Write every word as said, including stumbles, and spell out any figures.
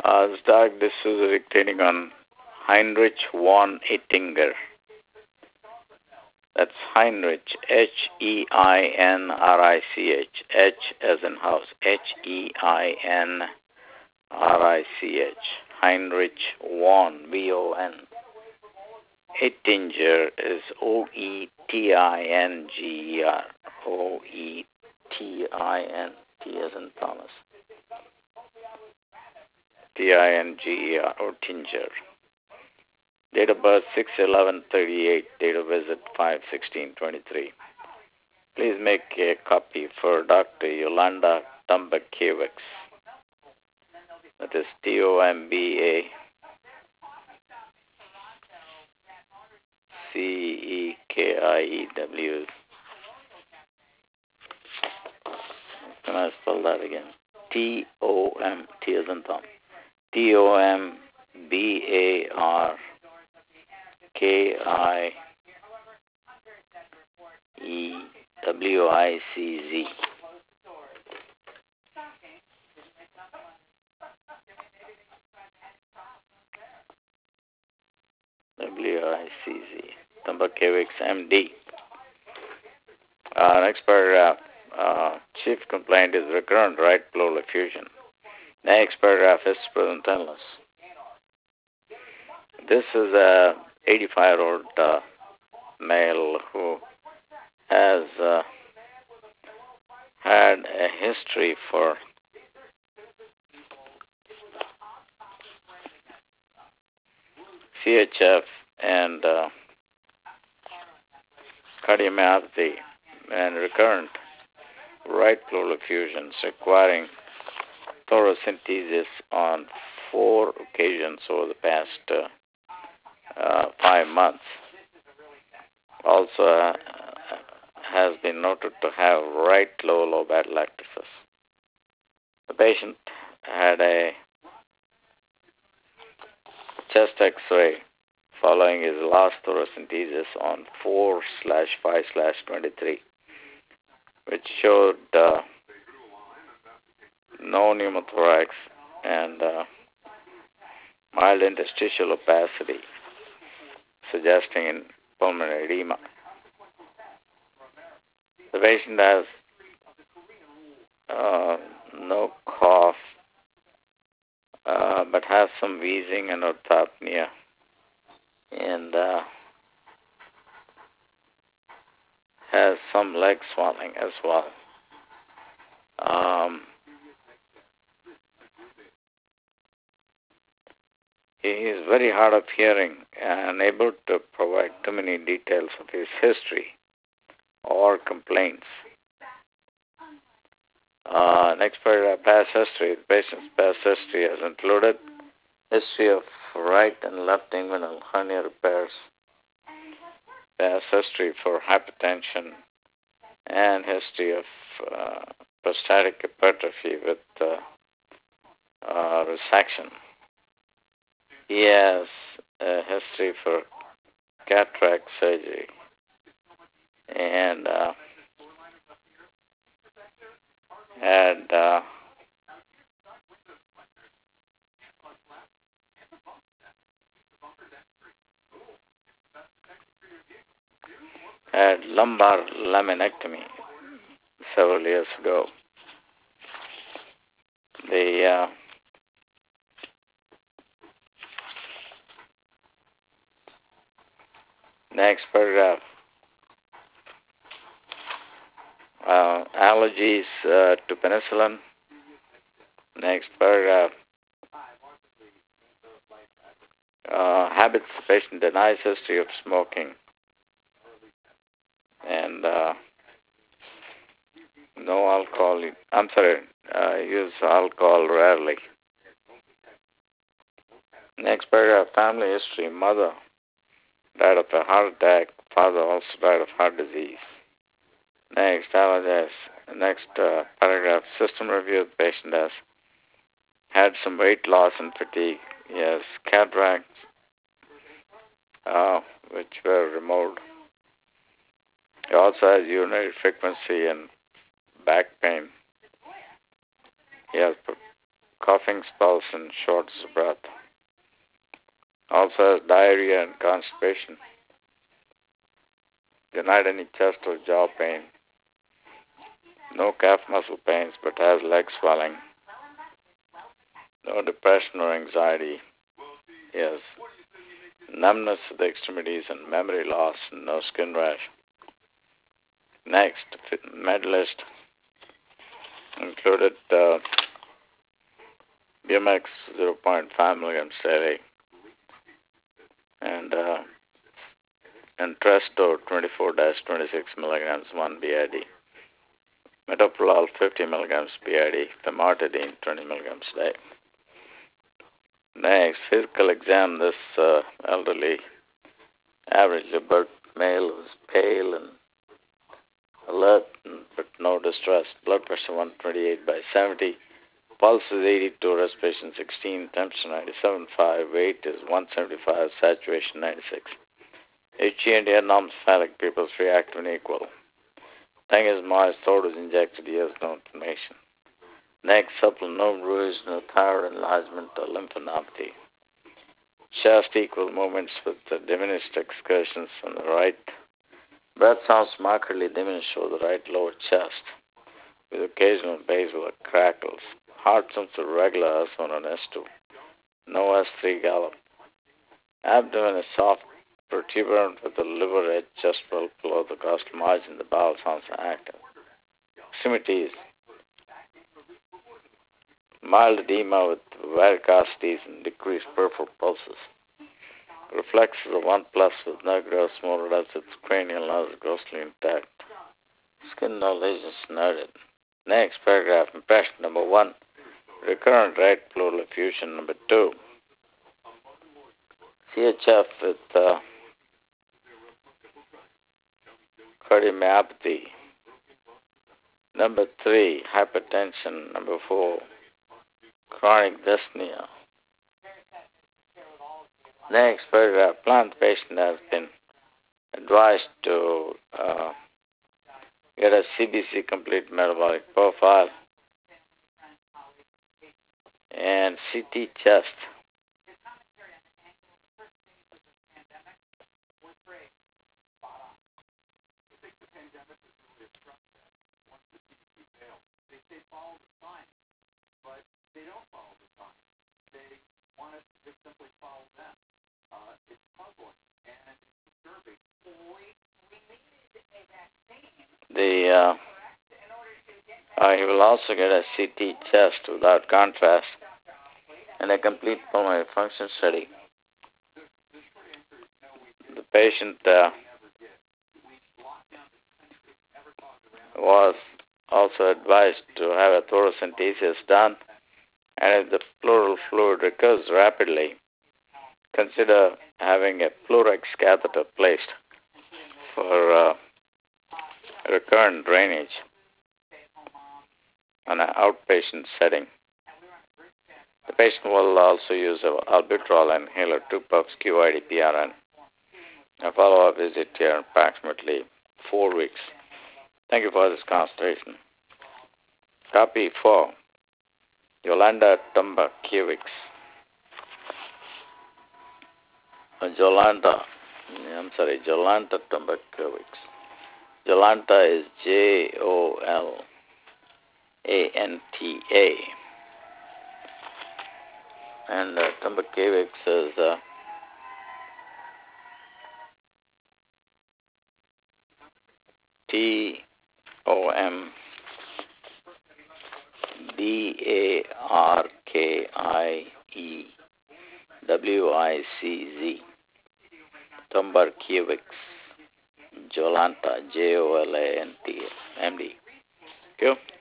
Uh, this dog, this is dictating on Heinrich von Ettinger. That's Heinrich, H E I N R I C H, H as in house, H E I N R I C H, Heinrich von, V O N. Ettinger is O E T I N G E R, O E T I N, T as in Thomas, T I N G E R, Ettinger. Date of birth six eleven thirty-eight, date of visit five sixteen twenty-three. Please make a copy for Doctor Yolanda Tombakiewicz. That is T O M B A C E K I E W. Can I spell that again? T O M, T as in Tom. T O M B A R K I E W I C Z. W I C Z. Tombakiewicz, M D. Uh, next paragraph. Uh, chief complaint is recurrent right pleural effusion. Next paragraph is present illness. This is a eighty-five-year-old uh, male who has uh, had a history for C H F and uh, cardiomyopathy and recurrent right pleural effusions requiring thoracentesis on four occasions over the past uh, uh, five months. Also uh, has been noted to have right low lobe atelectasis. The patient had a chest X-ray following his last thoracentesis on four slash five slash twenty-three, which showed uh, no pneumothorax and uh, mild interstitial opacity, suggesting in pulmonary edema. The patient has uh, no cough, uh, but has some wheezing and orthopnea, and uh, has some leg swelling as well. Um, he is very hard of hearing and unable to provide too many details of his history or complaints. Uh, next paragraph, past history. The patient's past history has included history of right and left inguinal hernia repairs, past history for hypertension, and history of uh, prostatic hypertrophy with uh, uh, resection. He has a history for cataract surgery and uh, had uh, had lumbar laminectomy several years ago. The uh, next paragraph, uh, allergies uh, to penicillin. Next paragraph, uh, habits. The patient denies history of smoking and uh, no alcohol. I'm sorry, uh, use alcohol rarely. Next paragraph, family history. Mother died of a heart attack. Father also died of heart disease. Next, allergies. Next uh, paragraph, system review. The patient has had some weight loss and fatigue. He has cataracts, uh, which were removed. He also has urinary frequency and back pain. He has coughing spells and shortness of breath. Also has diarrhea and constipation. Denied any chest or jaw pain. No calf muscle pains, but has leg swelling. No depression or anxiety. Yes. Numbness of the extremities and memory loss and no skin rash. Next, medalist included uh, Bumex zero point five milligrams daily and uh, Entresto twenty-four to twenty-six milligrams one B I D. Metoprolol fifty milligrams B I D. Famotidine twenty milligrams a day. Next, physical exam. This uh, elderly, average birth male was pale and alert, but no distress. Blood pressure one twenty-eight by seventy. Pulse is eighty-two, respiration sixteen, temperature ninety-seven point five, weight is one seventy-five, saturation ninety-six. H G and anormal-cephalic pupils react when equal. Tongue is moist, throat is injected, ears no inflammation. Neck supple, no bruise, no thyroid enlargement or lymphadenopathy. Chest equal movements with the diminished excursions on the right. Breath sounds markedly diminished over the right lower chest, with occasional basal crackles. Heart sounds irregular as on an S two. No S three gallop. Abdomen is soft, protuberant with the liver edge just well below the costal margin. The bowel sounds active. Extremities. Mild edema with varicosities and decreased peripheral pulses. Reflexes of one plus with no gross motor as its cranial nerves grossly intact. Skin no lesions noted. Next paragraph, impression number one. Recurrent right pleural effusion. Number two. C H F with uh, cardiomyopathy. Number three, hypertension. Number four, chronic dyspnea. Next paragraph, plant patient has been advised to uh, get a C B C complete metabolic profile and C T chest. The uh, uh, he will also get a C T chest without contrast and a complete pulmonary function study. The patient uh, was also advised to have a thoracentesis done, and if the pleural fluid recurs rapidly, consider having a Pleurex catheter placed for uh, recurrent drainage on an outpatient setting. The patient will also use an albuterol inhaler, two puffs Q I D P R N. A follow-up visit here in approximately four weeks. Thank you for this consultation. Copy four. Yolanda Tumbakiewicz. Uh, Jolanta, I'm sorry, Jolanta Tumbakiewicz. Jolanta is J O L A N T A. And uh, Tumbakiewicz is uh, T O M D A R K I E W I C Z. Tumbakiewicz. Jolanta, J O L A N T A, M D. Thank you.